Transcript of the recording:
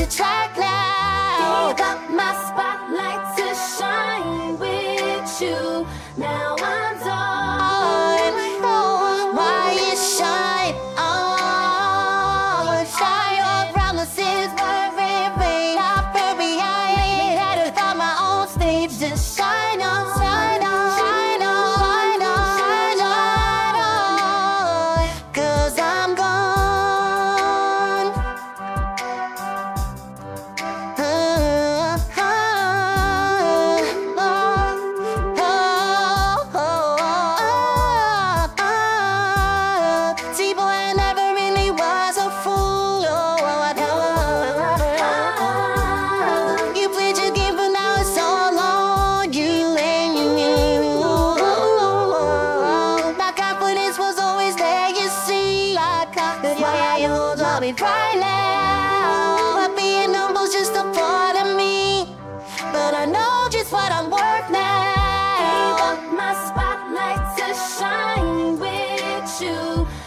your track now. Gave up my spotlight to shine with you. Now I'm done. Why you shine on? Shine all around the seas, worry, I bury, I ain't had to find my own stage. Just shine on, shine on, shine on, shine on, shine on. 'Cause I'm gone. See, boy, I never really was a fool. You played your game, but now it's all on you and you. My confidence was always there, you see. I conquered your egos, I'll be right now. But being humble's just a part of me. But I know just what I'm worth Gave now. up my spotlight to shine with you.